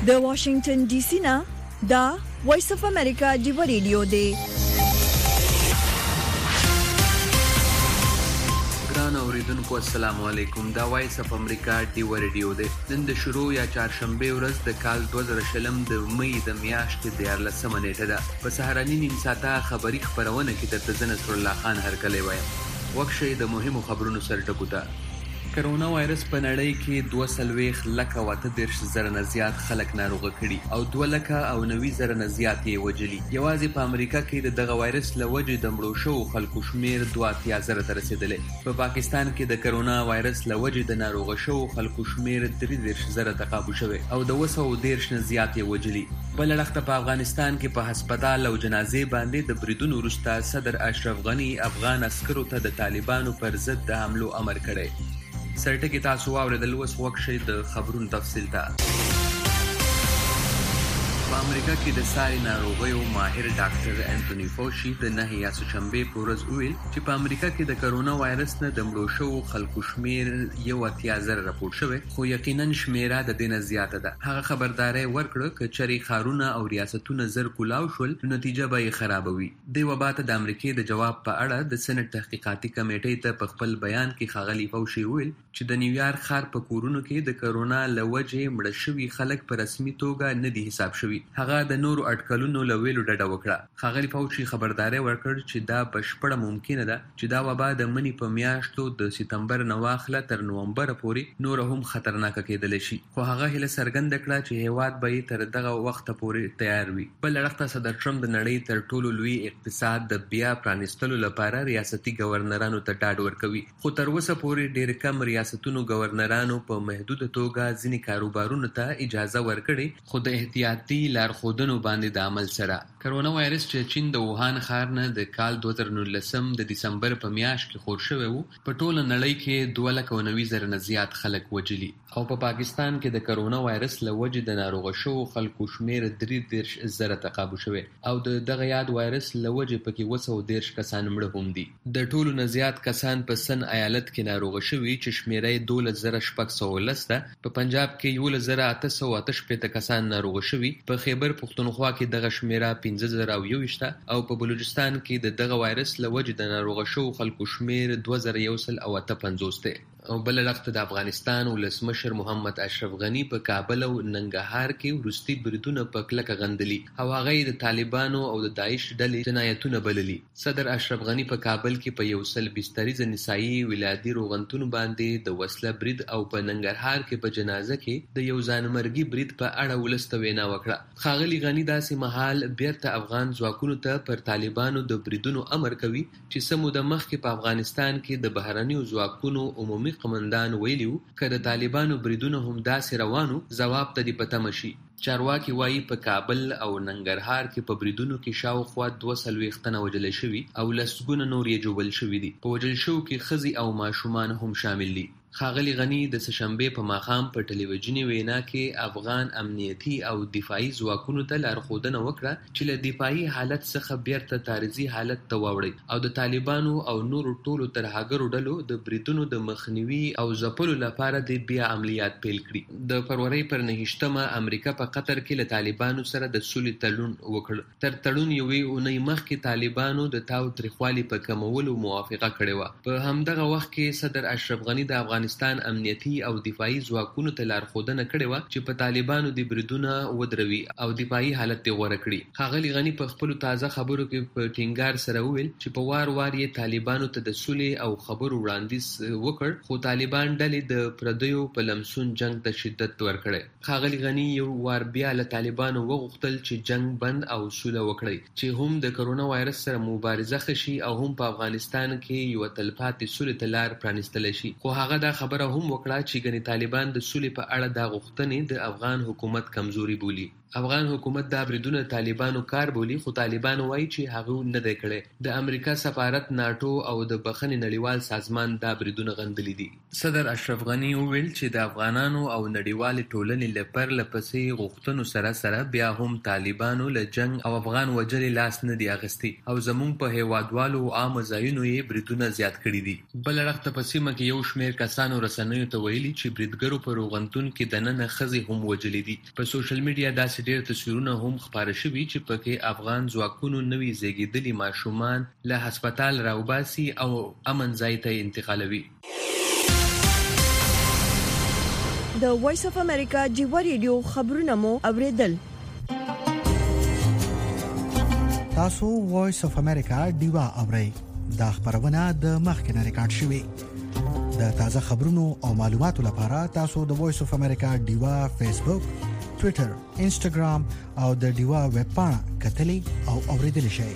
د واشنگټن ډي سي نه دا وایس اف امریکا دی ریډیو دی. ګران اوریدونکو السلام علیکم. دا وایس اف امریکا دی ریډیو دی. نن د شروع یا چهارشنبه ورځ د کال 2020 د مې د میاشتې د 14 نیټه ده. په سهارنی نیم ساعته خبری خبرونه کې د تزن نصر الله خان هرکلی وایم. وکشه د مهمو خبرونو سره ټکو ته. کرونا وایرس په نړۍ کې 2.38 نه زیات خلک ناروغه کړي او 2.90 نه زیات یې وجلي. یوازې په امریکا کې دغه وایرس له وجې د مړو شوو خلکو شمیر 2.0 ته رسیدلی. په پاکستان کې د کرونا وایرس له وجې د ناروغه شوو خلکو شمیر 33 ته قابو شوی او د 230 نه زیات یې وجلي. بل اړخ په افغانستان کې په هسپتال او جنازې باندې د بریدونو وروسته صدر اشرف غنی افغان عسکرو ته د طالبانو پر ضد د حملو امر کړی. سرټکی تاسو واوریدل. اوس وخت شي د خبرونو تفصیل ته. په امریکا کې د ساري ناروغیو ماهر ډاکټر انټونی فوشي د نه یا شنبه په ورځ ویل چې په امریکا کې د کرونا وایرس نه د مړو شوو خلکو شمیر 1.0 راپور شوی، خو یقینا شمیره د دې نه زیاته ده. هغه خبرداري ورکړه چې چری خارونه او ریاستونه زر کولاو شول نتیجه به یې خرابوي. د وبا ته د امریکای د جواب په اړه د سنټ تحقیقاتي کمیټې ته په خپل بیان کې ښاغلي فوشي ویل چې د نیویارک ښار په کورونو کې د کرونا لوجې مړ شوي خلک په رسمي توګه نه دي حساب شوي. هغه د نورو اټکلونو له ویلو ډډه وکړه. ښاغلي فوشي خبرداري ورکړ چې دا بشپړه ممکنه ده چې دا وبا د منی په میاشتو د سپتمبر نه واخله تر نومبر پورې نور هم خطرناک کېدلی شي، خو هغه هیله څرګنده کړه چې هیواد به تر دغه وخت پورې تیار وي. بل اړخ ته صدر ټرمپ د نړۍ تر ټولو لوی اقتصاد د بیا پرانیستلو لپاره ریاستي گورنرانو ته ډاډ ورکوي، خو تر اوسه پورې ډېر کم ریاستونو گورنرانو په محدوده توګه ځینې کاروبارونو ته اجازه ورکړي، خو د احتیاطي لارښودنو باندې د عمل سره. کرونا وایرس چې چین د ووهان ښار نه د کال 2019 د دسمبر په میاشت کې خور شوی وو، په ټوله نړۍ کې 2.90 نه زیات خلک وجلي او په پاکستان کې د کرونا وایرس له وجې د ناروغه شوو خلکو شمیر 33 ته قابو شوی او د دغه یاد وایرس له وجې پکې 230 کسان مړه هم دي. د ټولو نه زیات کسان په سن ایالت کې ناروغه شوي چې شمیره 12619 ده. په پنجاب کې 11888 کسان ناروغه شوي، په خیبر پختونخوا کې دغه شمیره 15021 او په بلوچستان کې د دغه وایرس له وجې د ناروغه شوو خلکو شمیر 2158 ده. او بل وخت د افغانستان ولسمشر محمد اشرف غنی په کابل او ننګرهار کې وروستي بریدونه په کلکه غندلي او هغه د طالبانو او د داعش ډلې جنایتونه بللي. صدر اشرف غنی په کابل کې په یو سل بستریزه نسایي ولادي روغتون باندې د وسله برید او په ننګرهار کې په جنازه کې د یو ځانمرګي برید په اړه ولسته وینا وکړه. ښاغلي غنی داسې مهال بیرته افغان ځواکونو ته پر طالبانو د بریدونو امر کوي چې سمو د مخکې په افغانستان کې د بهرنیو ځواکونو عمومي قمندان ویلیو که د طالبانو بریدونه هم داسې روانو ځواب ته دی پته مشي. چارواکي وایي په کابل او ننګرهار کې په بریدونو کې شاوخوا 240 تنه وژل شوي او لسګونه نور یې ژوبل شوي دي. په وژل شوو کې ښځې او ماشومان هم شامل دي. ښاغلي غنی د سهشنبې په ماښام په ټلویزیوني وینا کې افغان امنیتي او دفاعي ځواکونو ته لارښودنه وکړه چې له دفاعي حالت څخه بیرته تعرضي حالت ته واوړي او د طالبانو او نورو ټولو ترهګرو ډلو د بریدونو د مخنیوي او ځپلو لپاره د بیا عملیات پیل کړي. د فروری پر 9 امریکا په قطر کې له طالبانو سره د سولې تړون وکړ. تر تړون یوې اونۍ مخکې طالبانو د تاو تریخوالي په کمولو موافقه کړې وه. په همدغه وخت کې صدر اشرف غنی د افغانستان امنیتي او دفاعي ځواکونو ته لارښودنه کړې وه چې په طالبانو د بریدونه ودروي او دفاعي حالت یې غوره کړي. ښاغلي غني په خپلو تازه خبرو کې په ټینګار سره وویل چې په وار وار یې طالبانو ته د سولې او خبرو وړاندیز وکړ، خو طالبان ډلې د پردیو په لمسون جنگ ته شدت ورکړی. ښاغلي غني یو وار بیا له طالبانو وغوښتل چې جنگ بند او سوله وکړي چې هم د کرونا وایرس سره مبارزه ښه شي او هم په افغانستان کې یو تلپاتې سولې ته لار پرانیستلی شي. خو هغه دا خبره هم وکړه چې ګنې طالبان د سولې په اړه دا غوښتنې د افغان حکومت کمزوري بولي. افغان حکومت دا بریدونه طالبانو کار بولي، خو طالبان وایي چې هغه نه دی کړی. د امریکا سفارت، ناټو او د بخښنې نړیوال سازمان دا بریدونه غندلي دي. صدر اشرف غني وویل چې د افغانانو او نړیوالې ټولنې له پرلپسې غوښتنو سره سره بیا هم طالبانو له جنګ او افغان وجلې لاس نه دی اخیستی او زموږ په هیوادوالو او عامه ځایونو یې بریدونه زیات کړي دي. بل اړخ ته په سیمه کې یو شمېر کسانو رسنیو ته ویلي چې بریدګرو په روغتون کې دننه ښځې هم وجلې دي. په سوشل میډیا داسې ډېر تصویرونه هم خپاره شوي چې پکې افغان ځواکونو نوي زیږېدلي ماشومان له هسپتال راوباسي او امن ځای ته انتقالوي. د وایس اف امریکا جیوا ریډیو خبرونه مو اوریدل. تاسو وایس اف امریکا ډیوا اورئ. دا خبرونه د مخکنه ریکارډ شوې. د تازه خبرونو او معلوماتو لپاره تاسو د وایس اف امریکا ډیوا فیسبوک، ټوئیټر، انسټاګرام او د ډیوا ویب پاڼه کتلی او اوریدل شئ.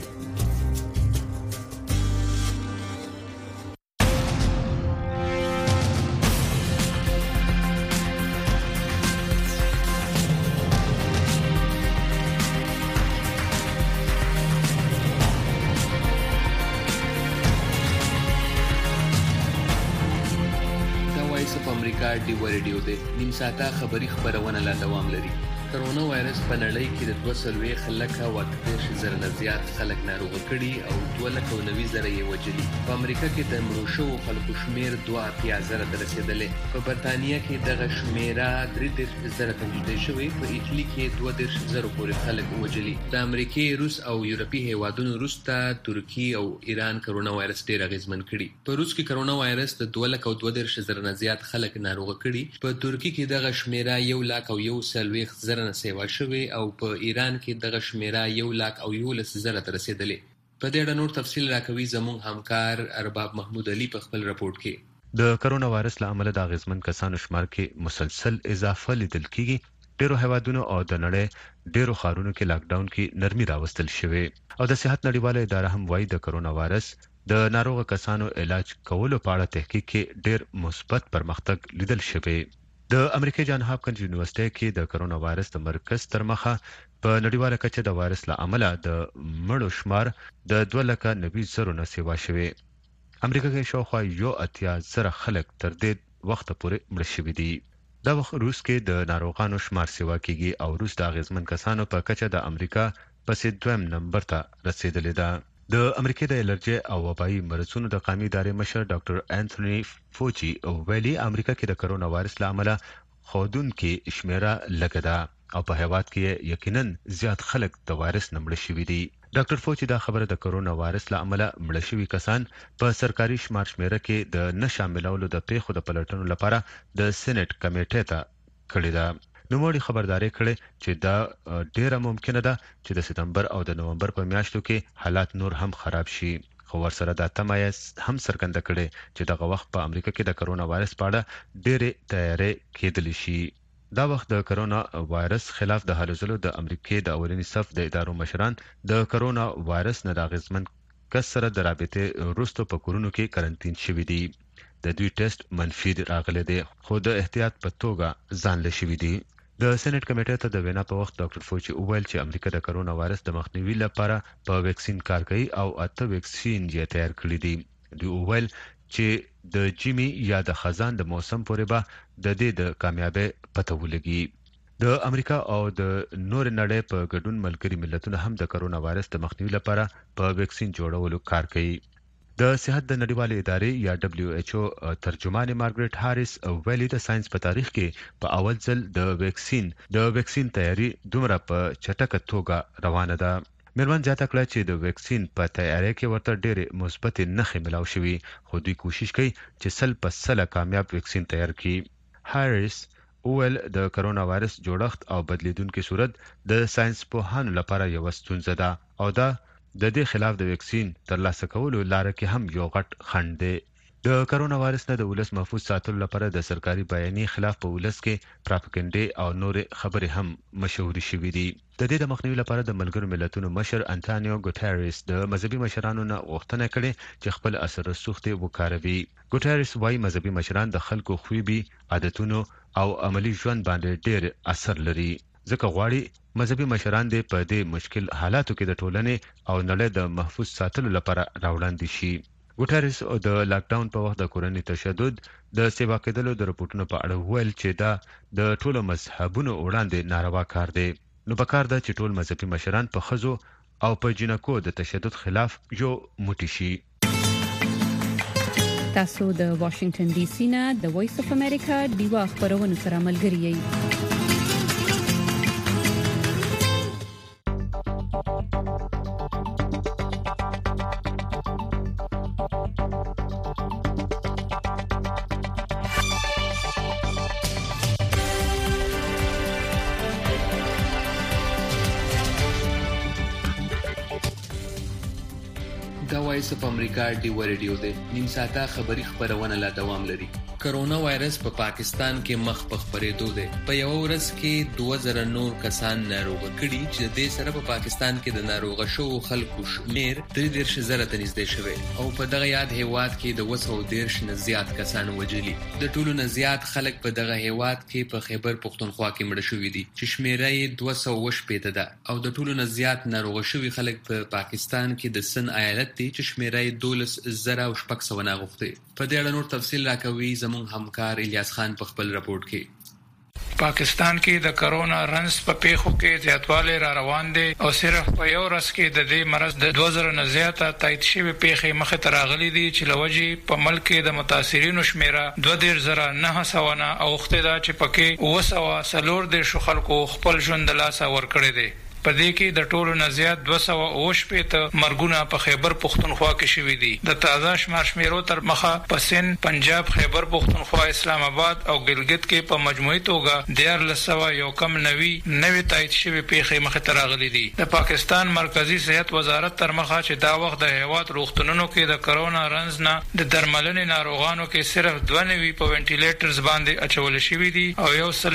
امریکا ډیوا ریډیو دی. نیم ساعته خبری خبرونه لا دوام لري. کرونا وایرس په نړۍ کې د 2.38 نه زیات خلک ناروغ کړي او 2.9 یې وجلي. په امریکا کې د مړو شوو خلکو شمیر 2.8 ته رسیدلی. په برتانیا کې دغه شمیره 3.0 ته نږدې شوې. په ایټالي کې 2.0 پورې خلک وجلي. د امریکای، روس او یورپي هیوادونو وروسته ترکیه او ایران کرونا وایرس ډېر اغېزمن کړي. په روس کې کرونا وایرس د 2.2 نه زیات خلک ناروغ کړي. په ترکیه کې دغه شمیره 1,140,000 نه سیوا شوی او په ایران کې دغه شمیره 1,11,000 ته رسیدلې. په دې اړه نور تفصیل راکوي زموږ همکار ارباب محمود علي په خپل رپورټ کې. د کرونا وایرس له امله د اغېزمن کسانو شمار کې مسلسل اضافه لیدل کیږي. ډیرو هیوادونو او د نړۍ ډیرو ښارونو کې لاک ډاون کې نرمي راوستل شوې او د صحت نړیواله اداره هم وایي د کرونا وایرس د ناروغ کسانو علاج کولو په اړه تحقیق کې ډیر مثبت پرمختګ لیدل شوی. د امریکای جان هاپکنز یونیورسيټي کې د کرونا وایرس د مرکز تر مخه په نړیواله کچه د وایرس له امله د مړو شمار د 2,90,000 نه سیوا شوی. امریکا کې شاوخوا 1,80,000 خلک تر دې وخت پورې مړ شوي دي. دا وخت روس کې د ناروغانو شمار سیوا کیږي او روس د اغیزمن کسانو په کچه د امریکا پسې دویم نمبر ته رسیدلی ده. د امریکای د الرجي او وبایي مرضونو د قومي ادارې مشر ډاکټر انټونی فوچي ویلي امریکا کې د کرونا وایرس له امله خودونکو شمیره لږه ده او په هیواد کې یقینا زیات خلک د وایرس نه مړ شوي دي. ډاکټر فوچي دا خبره د کرونا وایرس له امله مړ شوي کسان په سرکاري شمیره کې د نه شاملولو د پیښو د پلټنو لپاره د سېنات کمیټې ته کړې ده. نوموړي خبرداري کړې چې دا ډیره ممکنه ده چې د سپتمبر او د نومبر په میاشتو کې حالات نور هم خراب شي. خو ورسره دا تمه هم څرګنده کړې چې دغه وخت په امریکا کې د کرونا وایرس په اړه ډېرې تیارې کېدلی شي. دا وخت د کرونا وایرس خلاف د هلو ځلو د امریکای د اولنی صف د ادارو مشران د کرونا وایرس نه د اغېزمن کس سره د رابطې وروسته په کورونو کې کرنټین شوي دي. د دوی ټیسټ منفي راغلی دی خو د احتیاط په توګه ځان له شوي دي. د سېنات کمیټې ته د وینا په وخت ډاکټر فوچي وویل چې امریکا د کرونا وایرس د مخنیوي لپاره په ویکسین کار کوي او 8 ویکسین یې تیار کړي دي. دوی وویل چې د جیمی یا د خزان د موسم پورې به د دې د کامیابی پته ولګي. د امریکا او د نور نړۍ په ګډون ملګري ملتونه هم د کرونا وایرس د مخنیوي لپاره په ویکسین جوړولو کار کوي. د صحت د نړیوالې ادارې یا WHO ترجمان مارګریټ هاریس ویلي د ساينس په تاریخ کې په اول ځل د ویکسین تیاری دومره په چټکه توګه روانه ده. مېرمن زیاته کړه چې د ویکسین په تیاری کې ورته ډېرې مثبت نښې ملاو شوي خو دوی کوشش کوي چې 100% کامیاب ویکسین تیار کړي. هاریس وویل د کرونا وایرس جوړښت او بدلیدونکو صورت د ساينس پوهانو لپاره یو ستونزه ده او دا د دې خلاف د ویکسین ترلاسه کولو لاره کې هم یو غټ خنډ دی. د کرونا وایرس نه د ولس محفوظ ساتلو لپاره د سرکاري بیانیې خلاف په ولس کې پراپاګاندا او نور خبرې هم مشهوري شوې دي. د دې د مخنیوي لپاره د ملګرو ملتونو مشر انټونیو ګوټریس د مذهبي مشرانو نه غوښتنه کړې چې خپل اثر رسوخته وکاروي. ګوټریس وايي مذهبي مشران د خلکو خوبي عادتونو او عملی ژوند باندې ډېر اثر لري ځکه غواړي مذهبي مشران دې په دې مشکل حالاتو کې د ټولنې او نړۍ د محفوظ ساتلو لپاره راوړاندې شي. ګوټریس د لاک ډاون په وخت د کورنۍ تشدد د سیوا کېدلو د رپورټونو په اړه ویل چې دا د ټولو مذهبونو وړاندې ناروا کار دی. نو پکار ده چې ټول مذهبي مشران په ښځو او په جنکو د تشدد خلاف یو موټی شي. تاسو د واشنگټن ډي سي نه د وایس اف امریکا دیوا خبرونه سره ملګری یئ. دا وایس اف امریکا ډیو ریډیو دی. نیم ساعته خبری خبرونه لا دوام لري. کرونا وایرس په پاکستان کې مخ په خبرېدو دی. په یو ورځ کې 2000 نور کسان ناروغ کړي چې د دې سره په پاکستان کې د ناروغ شو خلکو شمیر 3,000 ته نږدې شوی او په دغه یاد هیواد کې د 213 نه زیات کسان وژلي. د ټولو نه زیات خلک په دغه هیواد کې په خیبر پختونخوا کې مړ شوي دي چې شمیره یې 218 ده او د ټولو نه زیات ناروغ شوي خلک په پاکستان کې د سن ایالت دي چې شمیره یې 12,600 ناغوښتي. په دې اړه نور تفصیل راکوي زموږ همکار الیاس خان په خپل رپورت کې. پاکستان کې د کرونا رنس په پیښو کې زیاتوالی را روان دي او صرف په یو ورځ کې د دې مرض د 2000 نه زیاته تایید شوی پیښې مخه ته راغلي دي چې لوجي په ملک کې د متاثرینو شمیره 2,900 او اختدا چې پکې 240 خلکو خپل ژوند له لاسه ورکړي دي. په دې کې د ټولو نه زیات 280 مرګونه په خیبر پختونخوا کې شوي دي. د تازه شمیرو تر مخه په سند، پنجاب، خیبر پختونخوا، اسلام آباد او ګلګت کې په مجموعي توګه 1,990 تایید شوي پیښې مخه ته راغلي دي. د پاکستان مرکزی صحت وزارت تر مخه چې دا وخت د هیواد روغتونونو کې د کرونا رنز نه د درملنې ناروغانو کې صرف 92 په وینټیلیټرز باندې اچول شوي دي او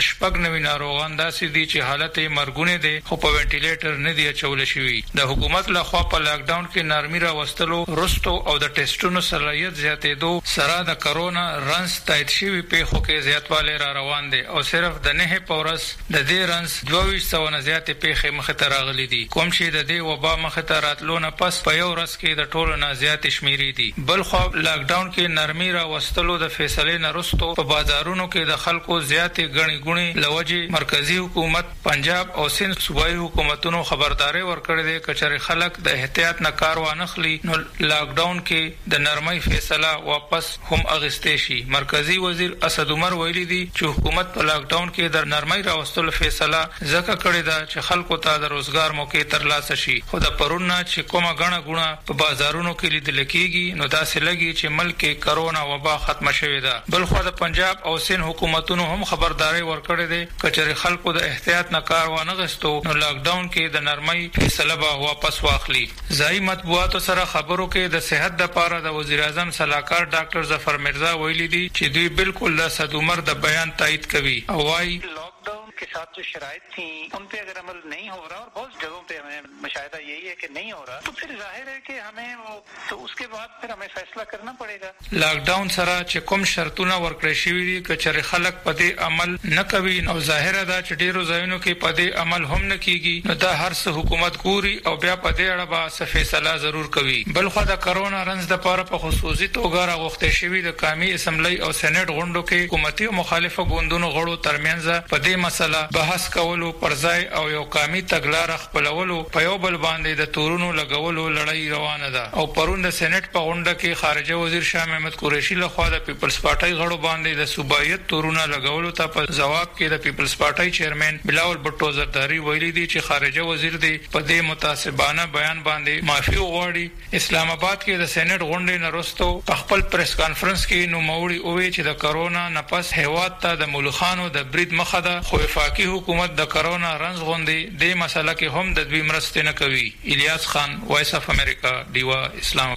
196 ناروغان داسې دي چې حالت یې مرګونه دي خو په وینټیلیټر نه دی اچول شوی. د حکومت لخوا په لاک ډاون کې نرمي راوستلو رستو او د ټیسټونو صلاحیت زیاتېدو سره د کرونا رنس تایید شوی پیښو کې زیاتوالی را روان دي او صرف د 9 پورس د دې رنس 2200 نه زیاتې پیښې مخه ته راغلي دي کوم چې د دې وبا مخه ته راتلو نه پس په یو ورځ کې د ټولو نه زیاتې شمیرې دي. بل خو لاک ډاون کې نرمي راوستلو د فیصلې نه رستو په بازارونو کې د خلکو زیاتې غني غوني لوجي مرکزی حکومت، پنجاب او سند صوبایي حکومتونو خبرداري ورکړې ده کچره خلک د احتیاط نه کار وانخلي نو لاک ډاون کې د نرمۍ فیصله واپس هم اغستې شي. مرکزی وزیر اسد عمر ویلي دي چې حکومت په لاک ډاون کې د نرمۍ راوستلو فیصله ځکه کړې ده چې خلکو ته د روزګار موقع ترلاسه شي. خو د پرونه چې کومه غڼه غونه په بازارونو کې لیدل کېږي نو داسې لګي چې ملک کې کرونا وبا ختمه شوې ده. بل خو د پنجاب او سند حکومتونو هم خبرداري ورکړې ده کچره خلکو د احتیاط نه کار وانغستو نو لاک ډاون کې د نرمۍ فیصله به واپس واخلي. ځای مطبوعاتو سره خبرو کې د صحت د پاره د وزیر اعظم صلاحکار ډاکټر ظفر مرزا ویلي دي چې دوی بالکل د اسد عمر د بیان تایید کوي او وايي के साथ जो शराइत थी उन पे अगर अमल नहीं हो रहा और बहुत जगहों पे हमें मुशाहिदा यही है कि नहीं हो रहा तो फिर जाहिर है कि हमें वो तो उसके बाद फिर हमें फैसला करना पड़ेगा. लॉकडाउन सरा چې کوم شرطونه ورکړی شوی دي کچره خلک په دې عمل نه کوي نو ظاهر ده چې ډیرو ځایونو کې په دې عمل هم نه کیږي نو دا هر څه حکومت ګوري او بیا په دې اړه به فیصله ضرور کوي. بل خو د کرونا رنز د پاره په خصوصي توګه راغوښته شوی د قومي اسمبلی او سېنات غونډو کې حکومتي او مخالفه ګوندونو غړو ترمنځ په دې مسله بحث کولو پرځای او یو قومي تګلار خپلولو په یو بل باندې د تورونو لګولو لړۍ روانه ده او پرون د سېنات په غونډه کې خارجه وزیر شاه محمد قریشي لخوا د پیپلز پارټي غړو باندې د صوبایت تورونه لګولو ته په جواب کې د پیپلز پارټي چیرمن بلاول بټو زرداری ویلي دي چې خارجه وزیر دی په دې متعصبانه بیان باندې معافي وغواړي. اسلام آباد کې د سېنات غونډې نه وروسته په خپل پریس کانفرنس کې نوموړي وویل چې د کرونا نه پس هیواد ته د ملخانو د برید مخه ده خو وفاقي حکومت د کرونا رنز غونډې د مسله کې هم د دوی مرسته نه کوي. الیاس خان، وایس اف امریکا، دیوا اسلام.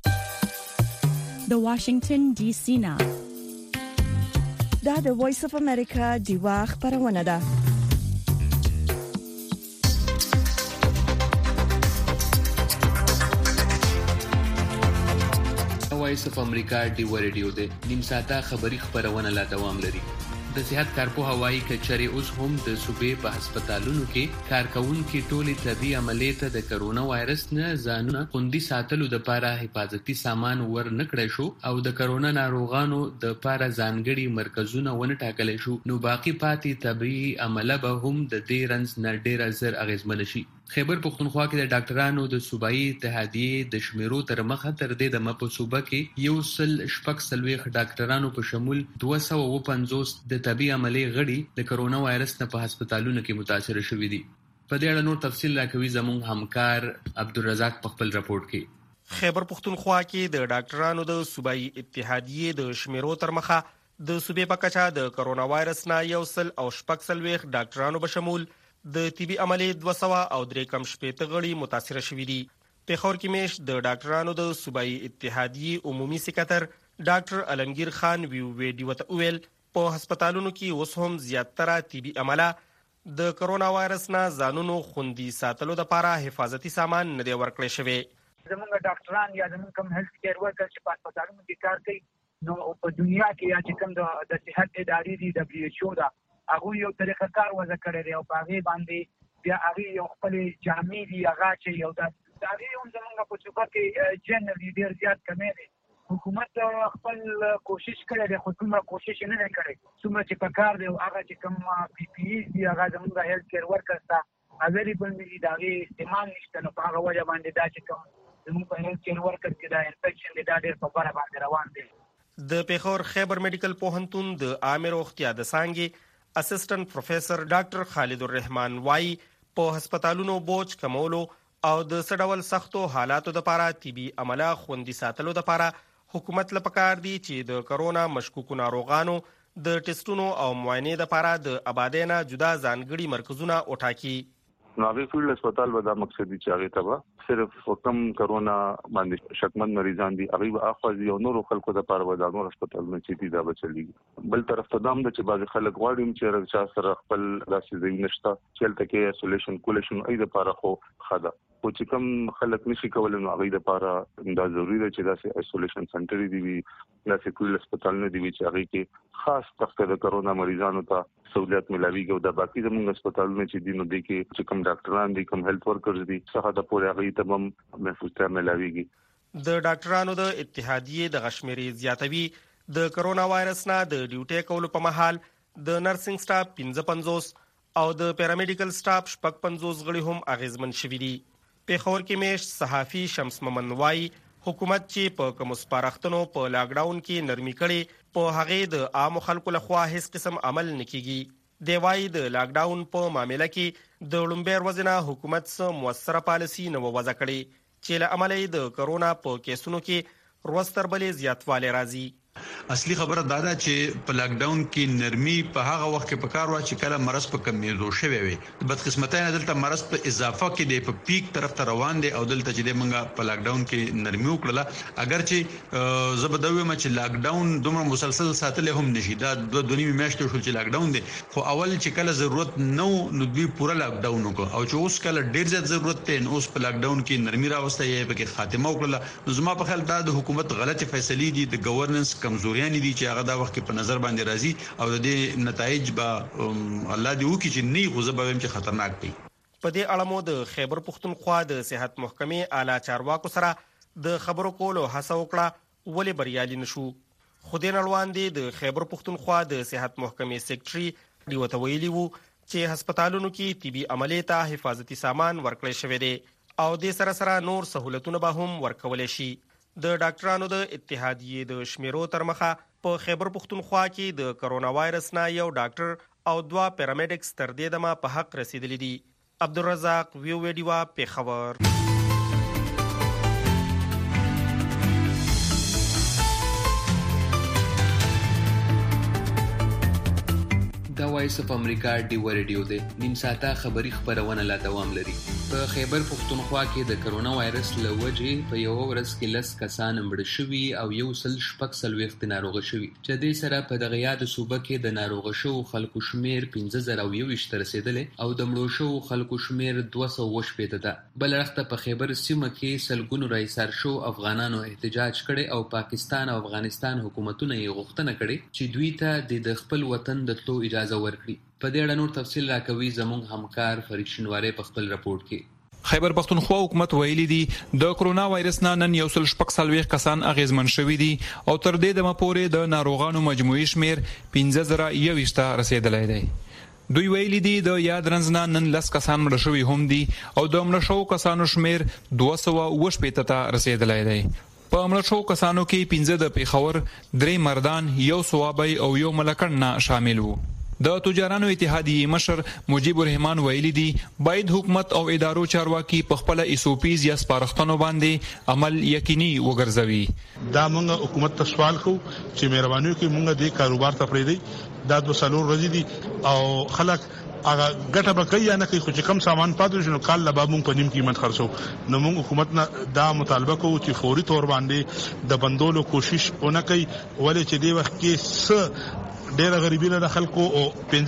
د واشنگټن ډي سي نه دا د وایس اف امریکا دیوا خبرونه ده. وایس اف امریکا ډیو ریډیو ده. نیم ساعته خبری خبرونه لا دوام لري. د صحت کارپوه وايي کچري اوس هم د صوبې په هسپتالونو کې کارکونکو ټولې طبي عملیات د کرونا وایرس نه ځانونه خوندي ساتلو د لپاره حفاظتي سامان ور نکړی شو او د کرونا ناروغانو د لپاره ځانګړي مرکزونه ونه ټاکل شو، نو باقی پاتې طبي عمله به هم د دې رنځ نه ډیر زر اغیزمن شي. خیبر پختونخوا کې د ډاکټرانو د صوبایي اتحادیې د شمیرو تر مخه تر دې د په صوبه کې 140 ډاکټرانو په شمول 250 د طبي عملې غړي د کرونا وایرس نه په هسپتالونو کې متاثر شوي دي. په دې اړه نور تفصیل راکوي زموږ همکار عبدالرزاق په خپل راپورټ کې. خیبر پختونخوا کې د ډاکټرانو د صوبایي اتحادیې د شمیرو تر مخه د صوبې په کچه د کرونا وایرس نه 140 ډاکټرانو په شمول د طبي عملې 283 غړي متاثر شوي دي. پیښور کې میش د ډاکټرانو د صوبایي اتحادیې عمومي سکرټر ډاکټر علمگیر خان ویډیو ته ویل په هسپتالونو کې اوس هم زیاتره طبي عمله د کرونا وایرس نه ځانونو خوندي ساتلو لپاره حفاظتي سامان نه دی ورکړی شوی. زموږ ډاکټران یا زموږ کوم هیلث کیر ورکرز چې په هسپتالونو کې کار کوي نو په دنیا کې یا چې کوم د صحت ادارې دي WHO دا هغه یو طریقه کار وځ کړی دی او په هغه باندې بیا هغه یو خپل جامع دی هغه چې یو د هغه هم زموږ په څوکه کې جنرال ډیر زیات کمی دی. حکومت خپل کوشش کړی دی خو کومه کوشش نه کړی څومره چې په کار دی او هغه چې کوم PPE دی هغه زموږ هیلث کیر ورکرز ته اویلیبل نه دي دا غي استعمال نشته نو په هغه وجه باندې دا چې کوم زموږ په هیلث کیر ورکرز کې دا انفیکشن دی دا ډیر په بره باندې روان دی. د پیښور خیبر میډیکل پوهنتون د عامه روغتیا د څانګې اسسټنټ پروفیسور ډاکټر خالد الرحمن وايي په هسپتالونو بوج کمولو او د سړول سختو حالاتو لپاره طبي عمله خوندي ساتلو لپاره حکومت لپاره دي چې د کرونا مشکوکو ناروغانو د ټیسټونو او معاینې لپاره د آبادینا جدا ځانګړي مرکزونه وټاکي. ناغي فیلډ هسپتال ودا مقصد دي چې هغه ته صرف کم کرونا باندې شکمن مریضان دي هغه اخوازي او نور خلکو د پاره ودا نور هسپتالونه چې دي دا بچلېږي. بل طرف ته دام د چې بعض خلک غواړي چې رچا سره خپل راسي ځای نشته چلته کې ایسولیشن کولیشن اې د پاره خو خدا او چې کوم خلک نشي کولای نو هغه د پاره دا ضروری ده چې دا ایسولیشن سنټر دی وي دا سکول هسپتال نه دی چې هغه کې خاص تخته د کرونا مریضانو ته سہولت ملاويږي او د باقي زموږ هسپتالونو چې دینو دي کې چې کوم ډاکټران دي کوم هیلث ورکرز دي څخه د پوره غي تمام محفوظه ملاويږي. د ډاکټرانو د اتحادیې د غشمري زیاتوي د کرونا وایرس نه د ډیوټي کولو په مهال د نرسنګ سټاف 55 او د پیرامیډیکل سټاف 55 غړي هم اغیزمن شوي دي. پیښور کې میش صحافي شمس ممن وايي حکومت چې په کوم سپارښتنو په لاک ډاون کې نرمي کړي په هغه د عام خلکو لخوا هیڅ قسم عمل نکېږي. دی وايي د لاک ډاون په معاملې کې د لومبیر وزنه حکومت سره موثره پالیسي نه وضع کړي چې له عملي د کرونا په کیسونو کې روستر بلې زیاتواله راځي. اصلي خبره دا ده چې په لاک ډاون کې نرمي په هغه وخت کې په کار وا چې کله مرض په کمیدو شوی وي. بدقسمتۍ نه دلته مرض په اضافه کې دی په پیک طرف ته روان دی او دلته چې د منګه په لاک ډاون کې نرمي وکړه اگر چې زبدوي ما چې لاک ډاون دومره مسلسل ساتل هم نشي دا د دونی میاشتې شو چې لاک ډاون دی خو اول چې کله ضرورت نو دوی پوره لاک ډاون وکړ او چې اوس کله ډیر زیات ضرورت دی نو اوس په لاک ډاون کې نرمي راوسته یې په کې خاتمه وکړه. زما په خیال دا د حکومت غلطي فیصلې دي د گورننس کمزوري یعنی دي چې هغه دا وخت په نظر باندې راځي او د دې نتایج به الله دې وکړي چې نه غوځبه ويم چې خطرناک دي. په دې اړه مو د خیبر پختونخوا د صحت محکمې اعلی چارواکو سره د خبرو کولو هڅه وکړه ولې بریالي نشو. خو دې نړوان دي د خیبر پختونخوا د صحت محکمې سیکریټري دی وته ویلي وو چې هسپتالونو کې طبي عملیات ته حفاظتي سامان ورکړل شوی دی او د سره نور سہولتونه به هم ورکول شي. د ډاکټرانو د اتحادیې د شمیرو تر مخه په خیبر پختونخوا کې د کرونا وایرس نه یو ډاکټر او 2 پیرامیډکس تر دې دمه په حق رسیدلی دي. عبدالرزاق ویډیو پیښور. د وایس اف امریکا ډیو ریډیو دی نیم ساعته خبری خبرونه لا دوام لري. په خیبر پختونخوا کې د کرونا وایرس له وجې په یو ورځ کې 10 کسان مړه شوي او 160 ناروغه شوي چې د سره په دغه یاد صوبه کې د ناروغه شو خلکو شمیر 15021 ته رسیدلې او د مړو شو خلکو شمیر 280 ده. بل وخت په خیبر سیمه کې سلګونو رئیسار شو افغانانو احتجاج کړي او پاکستان او افغانستان حکومتونه یې غوښتنه کړې چې دوی ته د خپل وطن د تلو اجازه ورکړي. په دې اړه نور تفصیل راکوي زموږ همکار فرید شینواری په خپل راپورټ کې. خیبر پختونخوا حکومت ویلي دي د کرونا وایرس نه نن 140 کسان اغیزمن شوي دي او تر دې دمه پورې د ناروغانو مجموعي شمیر 15021 ته رسیدلی دی. دوی ویلي دي د یاد رنځ نه نن 10 کسان مړه شوي هم دي او د مړه شوو کسانو شمیر 280 ته رسیدلی دی. په مړه شوو کسانو کې 15 د پیښور، 3 مردان، 1 سوابی او 1 ملکن نه شامل وو. د تجارانو اتحادیې مشر مجيب الرحمن ویلي دي باید حکومت او ادارو چارواکي په خپل ایسوپیز یا سپارښتنو باندې عمل یقیني وګرځوي. دا موږ حکومت ته سوال کوو چې مهرباني وکړي موږ د کاروبار ته پرېږدي. دا 2 سالور ورځې دي او خلک هغه ګټه به کوي یا نه کوي خو چې کم سامان پاتې شنو کال لا به موږ په نیم قیمت خرڅو. نو موږ حکومت نه دا مطالبه کوو چې فوري تور باندې د بندولو کوشش ونه کوي ولې چې دی وخت کې ډېر غریبی له خلکو او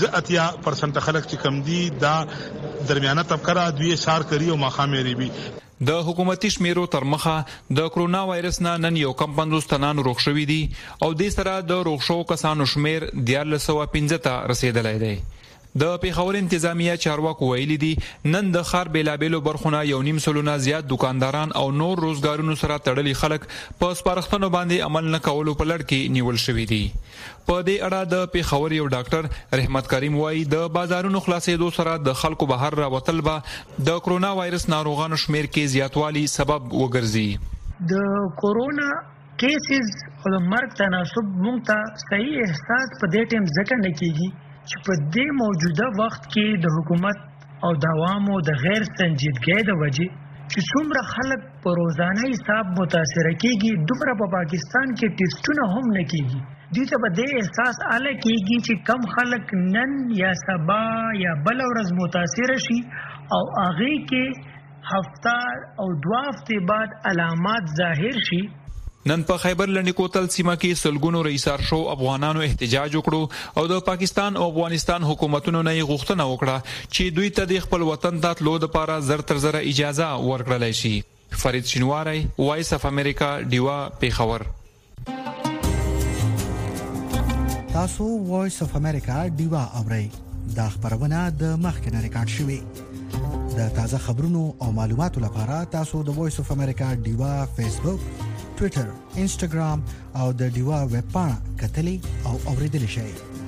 85% خلک چې کم دي دا درمیانه طبقه دوی سار کوي او مخامې ریبي. د حکومتي شمیرو تر مخه د کرونا وایرس نه نن 150 تنان روغ شوي دي او د سره د روغ شو کسانو شمیر 1315 ته رسیدلی دی. د پیښور انتظامیه چارواکو ویلي دي نن د ښار بیلابیلو برخونه 1.5 سلونه زیات دکانداران او نور روزګارونو سره تړلي خلک په سپارښتنو باندې عمل نه کولو په لړ کې نیول شوي دي. په دې اړه د پیښور یو ډاکټر رحمت کریم وایي د بازارونو خلاصېدو سره د خلکو بهر راوتل به د کرونا وایرس ناروغانو شمیر کې زیاتوالی سبب وګرځي. د کرونا کیسز او د مرګ تناسب مونږ ته صحیح احساس په دې ټیم ځکه نه کیږي چې په دې موجوده وخت کې د حکومت او د عوامو د غیر سنجیدګۍ د وجې چې څومره خلک په روزانه حساب متاثر کیږي دومره په پاکستان کې ټیسټونه هم نه کیږي. دوی ته به دې احساس اله کیږي چې کم خلک نن یا سبا یا بل ورځ متاثر شي او هغه کې هفته او 2 هفته بعد علامات ظاهر شي. نن په خیبر لنډی کوتل سیمه کې سلګونو رئیسار شو افغانانو احتجاج وکړو او د پاکستان او افغانستان حکومتونو نه غوښتنه وکړه چې دوی ته د خپل وطن ته تلو لپاره زر تر زر اجازه ورکړل شي. فرید شینواری وایس اف امریکا ډیوا پیښور. تاسو وایس اف امریکا ډیوا اورئ دا خبرونه د مخکنه ریکارډ شوې. د تازه خبرونو او معلوماتو لپاره تاسو د وایس اف امریکا ډیوا فیسبوک، ټوئیټر، انسټاګرام او د ډیوا ویب پاڼه کتلی او اوریدل شئ.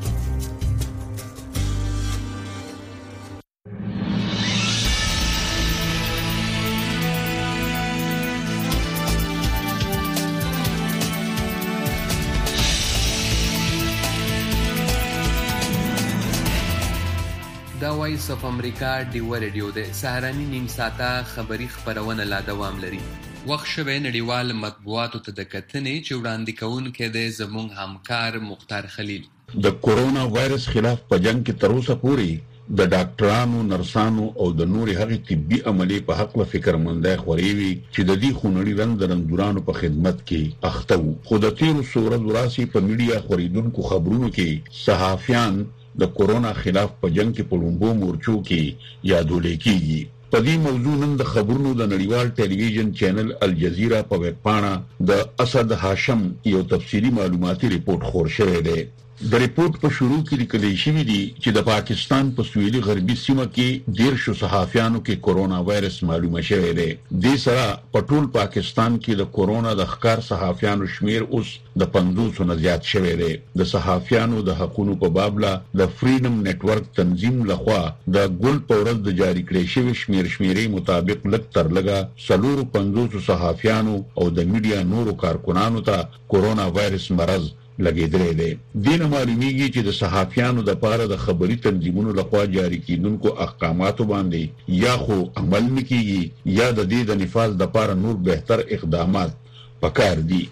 دا وایس اف امریکا ډیو ریډیو د سهارنی نیم ساعته خبری خبرونه لا دوام لري. وخت شوه نړیوال مطبوعاتو ته د کتنې چې وړاندې کوونکی دی زموږ همکار مختار خلیل. د کورونا وایرس خلاف په جنگ کې تر اوسه پورې د ډاکټرانو، نرسانو او د نوري هغه طبي عملي په حق له فکرمندۍ خوريوي چې د دې خونړي رندورانو په خدمت کې اخته وو. خو د تیرو سورز وراسي په میډیا خوریدونکو خبرونو کې صحافیان د کورونا خلاف په جنگ کې په لومبو مورچو کې یادول کېږي. په دې موضوع نن د خبرونو د نړیوال ټلویزیون چینل الجزیره په ویب پاڼه د اسد هاشم یو تفصیلی معلوماتي ریپورت خور شوی دی. د ریپورت په شروع کې لیکل شوی دی چې د پاکستان په سویلي غربي سیمه کې 13 صحافیانو کې کورونا وایرس معلومه شوی دی. د سره په ټول پاکستان کې د کورونا د ښکار صحافیانو شمیر اوس د 500 نه زیات شوی دی. د صحافیانو د حقوقو په بابله د فریډم نتورک تنظیم لخوا د ګل پورز د جاری کړی شوی شمیرې مطابق لږ تر لږه 450 صحافیانو او د میډیا نورو کارکونانو ته کورونا وایرس مرض لګیدلې ده. دینه معلومیږي چې د صحافیانو د پاره د خبري تنظیمونو لخوا جاری کیدونکو احکاماتو باندې یا خو عمل نکېږي یا د دې د نفاذ د پاره نور بهتر اقدامات پکار دي.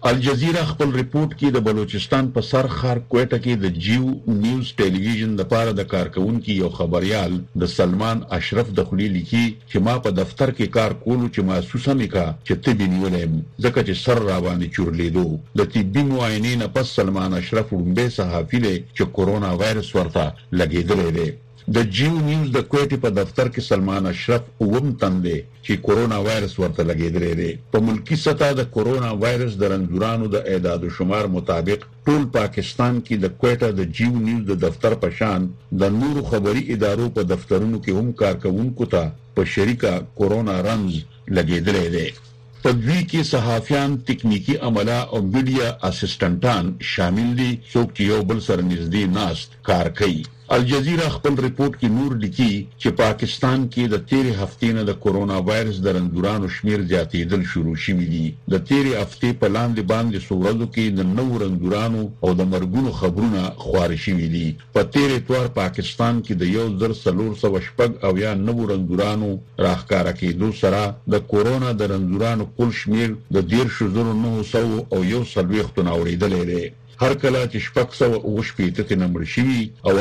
الجزیره خپل ریپورت کې د بلوچستان په سر خار کوټه کې د جیو نیوز ټلویزیون د پاره د کارکونکو یو خبريال د سلمان اشرف د خلی لیکي چې ما په دفتر کې کار کولو چې محسوسه میکا چې طبي نیولم ځکه چې سر را باندې چورلیدو د طبي معاینې نه پس سلمان اشرف ومبه صحافي له چې کورونا وایرس ورته لګیدلې دی د جیو نیوز د کوټې په دفتر کې سلمان اشرف اوم تندې چې کورونا وایرس ورته لګیدلې دی په ملکی سطح د کورونا وایرس د رنځورانو د اعداد و شمار مطابق ټول پاکستان کې د کوټه د جیو نیوز د دفتر په شان د نورو خبري ادارو په دفترونو کې هم کارکونکو ته په شریکه کورونا رنځ لګیدلې دی په دوی کې صحافیان تکنیکی عمله او میډیا اسسټنټان شامل دي څوک چې یو بل سره نږدې ناست کار کوي الجزیره خپل ریپورت کې نور لیکي چې پاکستان کې د تیرې هفتې نه د کورونا وایرس د رنځورانو شمیر زیاتېدل شروع شوي دي د تیرې هفتې په لاندې باندې سورلو کې د نو رنځورانو او د مرګونو خبرونه خوار شوي دي په تیرې اتوار پاکستان کې د 1400 او یا نو رنځورانو راښکاره کېدو سره د کورونا د رنځورانو کل شمیر د 10900 او 140 اوریدلې دی هر کله چې 680 نمبر شوي او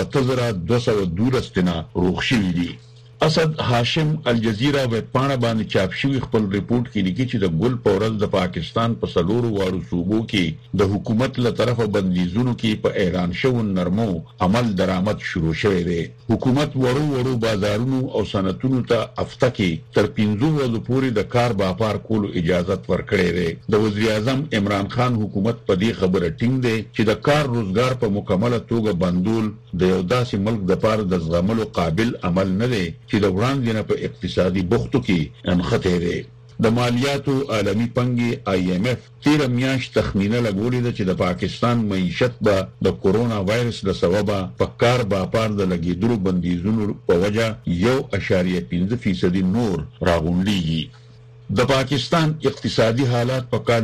8212 روغ شوي دي اسد هاشم الجزیره ویب پاڼه باندې چاپ شوی خپل ریپورت کې لیکي چې د ګل پورز د پاکستان په سلورو واړو صوبو کې د حکومت له طرفه بندیزونو کې په اعلان شوی نرمو عمل درآمد شروع شوی دی حکومت وړو بازارونو او صنعتونو ته هفته کې تر 15 ورځې پورې د کار باپار کولو اجازه ورکړې ده د وزیر اعظم عمران خان حکومت په دې خبره ټینګ دی چې د کار روزګار په مکمله توګه بندول د یو داسې ملک د پاره د زغملو قابل عمل نه دی چې د وړاندې نه په اقتصادي بوختو کې انخته دی د مالیاتو عالمی پنګي IMF تیر میاشت تخمینه لګولې ده چې د پاکستان معیشت به د کورونا وایرس له سببه په کار باپار د لګیدلو بندیزونو په وجه 1.5% نور راغونډيږي د پاکستان اقتصادي حالات په کال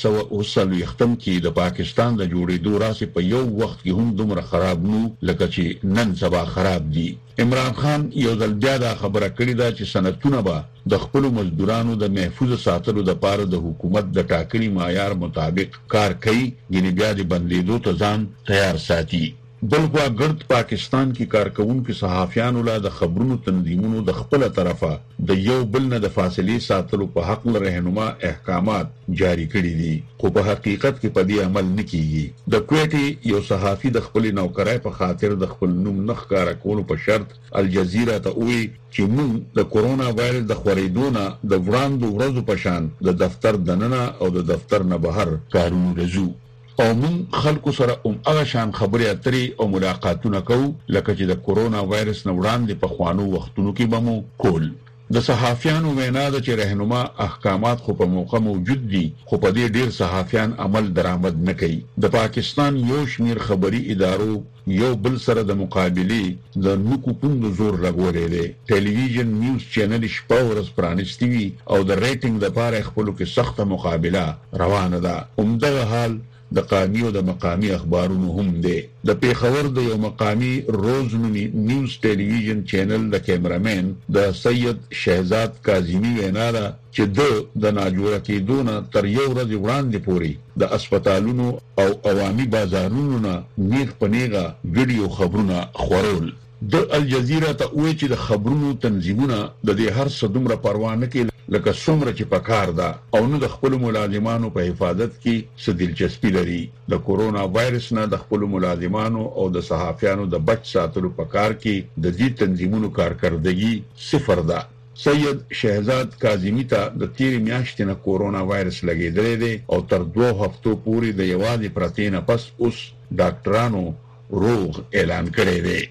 1990 کې د پاکستان د جوړېدو راسي په یو وخت کې هم دومره خراب نو لکه چې نن سبا خراب دي عمران خان یو ځل بیا دا خبره کړې ده چې صنعتونه به د خپل مزدورانو د محفوظ ساتلو لپاره د حکومت د ټاکلي معیار مطابق کار کوي یعنی بیا د بندیدو ته ځان تیار ساتي بلخوا ګرد پاکستان کې کارکونکو صحافیانو لا د خبرونو تنظیمونو د خپل طرفه د یو بل نه د فاصلې ساتلو په حق له رهنما احکامات جاری کړي دي خو په حقیقت کې په دې عمل نه کیږي د کوټي یو صحافي د خپل نوکرای په خاطر د خپل نوم نخ کار کولو په شرط الجزیره ته وی چې موږ د کورونا وایرس د خورېدو نه د وړاندو ورځو په شان د دفتر دننه او د دفتر نه بهر کارونه لزو او موږ خلکو سره هغه شان خبرې اترې او ملاقاتونه کوو لکه چې د کورونا وایرس نه وړاندې په خوانو وختونو کې بمو کول د صحافیانو وینا ده چې رهنما احکامات خو په موقع موجود دي خو په دې ډیر صحافیان عمل درآمد نه کوي د پاکستان یو شمیر خبري ادارو یو بل سره د مقابله د نکو پوند زور لګولې دي ټلویزیون نیوز چینل شپه ورځ پرانیستي وي او د ریټینګ لپاره خپلو کې سخته مقابله روانه ده همدغه حال د قامي او د مقامي اخبارونو هم دي د پیښور د یو مقامي روزنامي نیوز ټلویزیون چینل د کیمرامین د سید شهزاد کاظمی وینا ده چې د ناجوړه کېدو نه تر یو ورځ وړاندې پورې د اسپیټالونو او عوامي بازارونو نه نیغ پنیغه ویډیو خبرونه خورول د الجزیره ته وایي چې د خبرونو تنظیمونه د دې هر څه دومره پروا نه کوي لکه څومره چې پکار ده او نو د خپل ملازمانو په حفاظت کې څه دلچسپي لري د کورونا وایرس نه د خپل ملازمانو او د صحافیانو د بچ ساتلو په کار کې د دې تنظیمونو کارکردګي صفر ده سید شهزاد کاظمی ته د تیر میاشتې نه کورونا وایرس لګیدلې دی او تر 2 هفتو پورې د یوازې پرتې نه پس اوس ډاکټرانو روغ اعلان کړی دی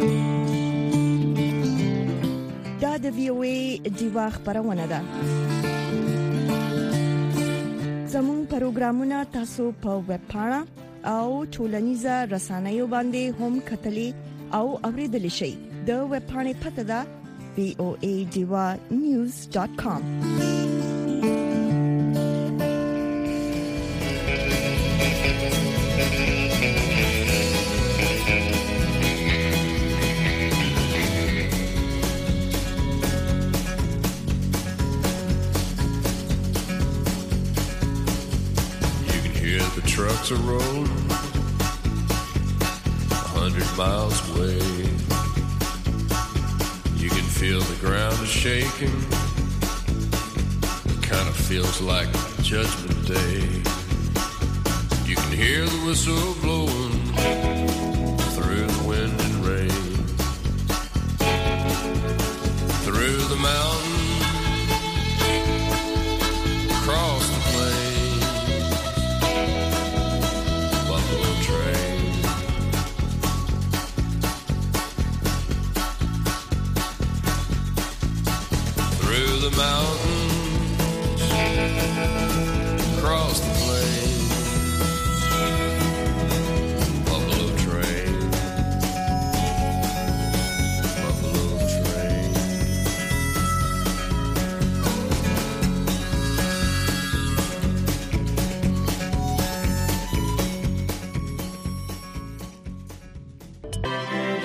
دا د VOA دیوا خبرونه ده زموږ پروګرامونه تاسو په ویب پاڼه او ټولنیزه رسنیو باندې هم کتلی او اوریدلی شئ د ویب پاڼې پته ده voadiva.news.com trucks are rolling 100 miles away. You can feel the ground is shaking. It kind of feels like Judgment Day. You can hear the whistle blowing